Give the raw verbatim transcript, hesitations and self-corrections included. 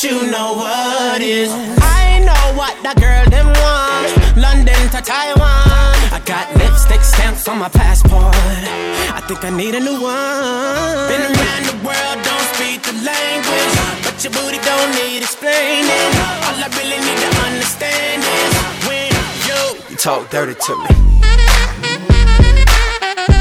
you know what is. I know what that girl them want. London to Taiwan. I got lipstick stamps on my passport. I think I need a new one. Been around the world, don't speak the language, but your booty don't need explaining. All I really need to understand is when you, you talk dirty to me.